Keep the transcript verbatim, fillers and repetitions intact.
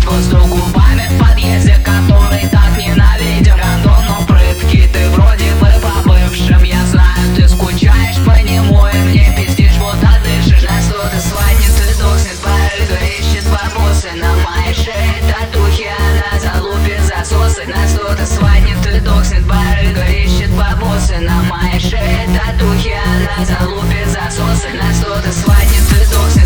воздух губами в подъезде, который так ненавидим. Рандом, но прытки, ты вроде бы по бывшим. Я знаю, ты скучаешь по нему и мне пиздишь, вот отдышишь. На что ты свадьбе, ты духнет, барыга ищет бабусы. На моей шее татухи, она залупит засосы. На что ты свадьбе, ты духнет, барыга ищет бабусы. На моей шее татухи, она залупит засосы. На что ты свадьбе, ты духнет.